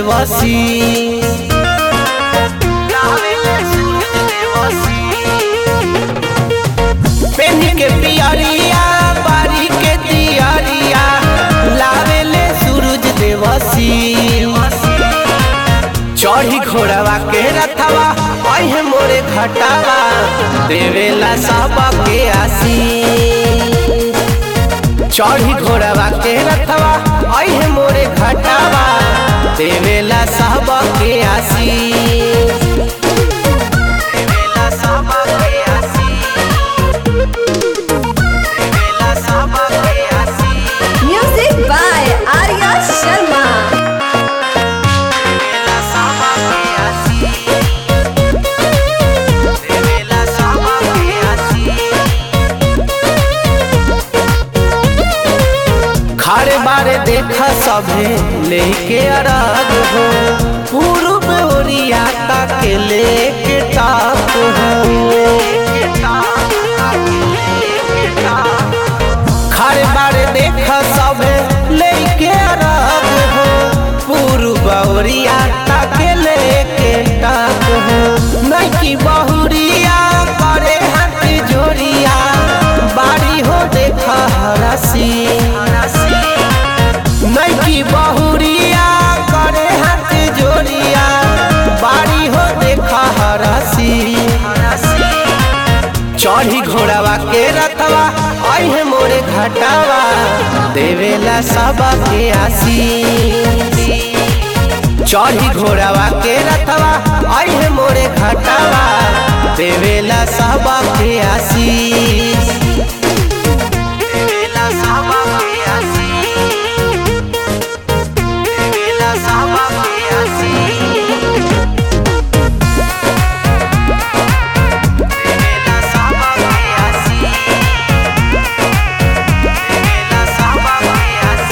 देवसी, लावेले सूरज देवसी। पेनी के पियरिया बारी के दियरिया, लावेले सूरज देवसी। चढ़ी घोड़वा के रथवा अहे मोरे घटावा, देवेला सबके आशीष। चढ़ी घोड़वा के रथवा अहे मोरे घटावा, देवेला सबके आशीष। देवेला सबके आशीष, देवेला सबके आशीष। Music by Arya Sharma. खारे बारे देखा सभे लेके अरग हो, पूर्व ओरिया के लेके टाप हो। खारे बारे देखा सभे लेके अरग हो, पूर्व ओरिया के लेके टाप हो। नैकी बहुरिया करे हाथ जोड़िया, बारी हो देखा हरसी। नैकी बहुरिया करे हाथ जोड़िया, बारी हो देखा हरसी। चढ़ी घोड़वा के रथवा अहे मोरे घटावा, देवेला सबके आशीष। चढ़ी घोड़वा के रथवा अहे मोरे घटावा, देवेला सबके आशीष। देवेला सबके आशीष, देवेला सबके आशीष। देवेला सबके आशीष, देवेला सबके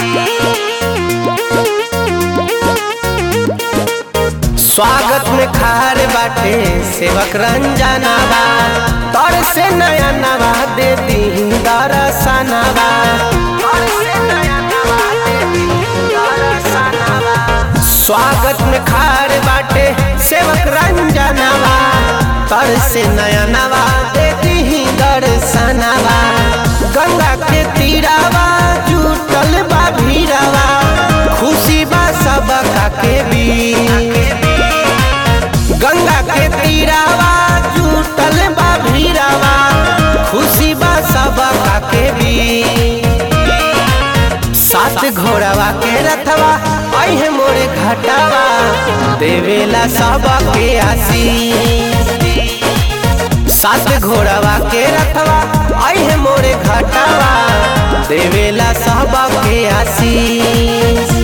आशीष। स्वागत में खार बाटे सेवक रंजनवा, तोर से नया नवा दे दी दरसनवा। स्वागत में खार बाटे सेवक रंजनवा, तोर से नया नवा दे दी दरसनवा। गंगा के तीरावा जुटल बा भीरवा, खुशी बा सबका के बीच। गंगा के तीरावा जुटल बा भीरवा, खुशी बा सबका के बीच। सात घोड़वा के रथवा अहे मोरे घटावा, देवेला सबके आशीष। सात घोड़वा के रथवा अहे मोरे घटावा, देवेला सबके आशीष।